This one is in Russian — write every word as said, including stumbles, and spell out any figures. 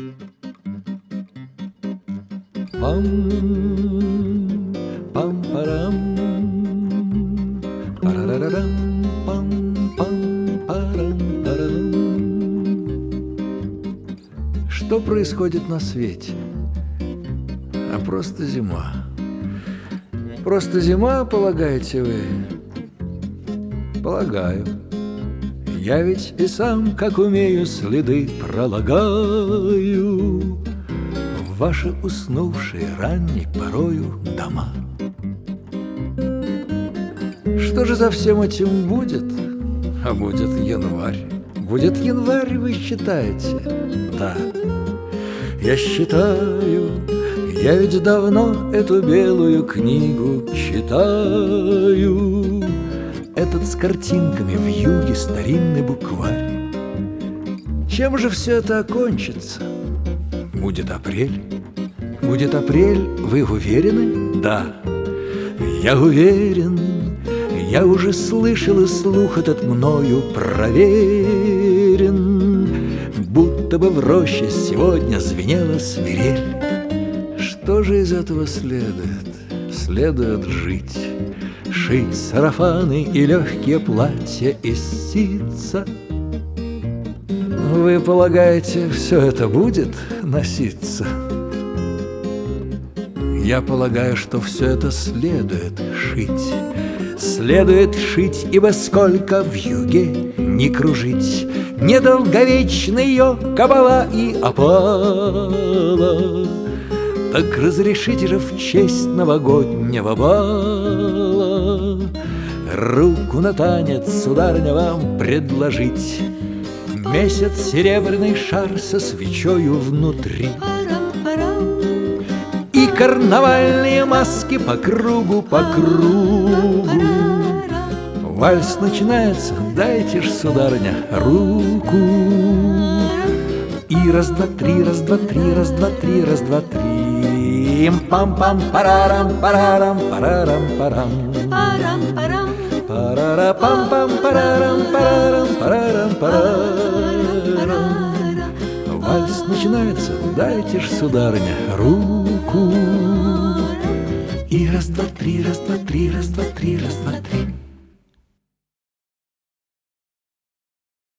Пам, пам-парам, парарарам, пам-пам, парам-парам. Что происходит на свете? А просто зима. Просто зима, полагаете вы? Полагаю. Я ведь и сам, как умею, следы пролагаю в ваши уснувшие ранней порою дома. Что же за всем этим будет? А будет январь. Будет январь, вы считаете? Да, я считаю. Я ведь давно эту белую книгу читаю. Этот с картинками в юге старинный букварь. Чем же все это окончится? Будет апрель. Будет апрель, вы уверены? Да, я уверен. Я уже слышал, и слух этот мною проверен. Будто бы в роще сегодня звенела свирель. Что же из этого следует? Следует жить, шить сарафаны и легкие платья из ситца. Вы полагаете, все это будет носиться? Я полагаю, что все это следует шить. Следует шить, ибо сколько в юге не кружить, недолговечна ее кабала и опала. Так разрешите же в честь новогоднего бала руку на танец, сударыня, вам предложить. Месяц серебряный шар со свечою внутри и карнавальные маски по кругу, по кругу. Вальс начинается, дайте ж, сударыня, руку. И раз, два, три, раз, два, три, раз, два, три, раз, два, три. Пам-пам, парарам, парарам, парарам, парам. Парара, пам-пам, парарам, парарам, парарам, парарам. Вальс начинается, дайте ж, сударыня, руку. И раз, два, три, раз, два, три, раз, два, три, раз, два, три.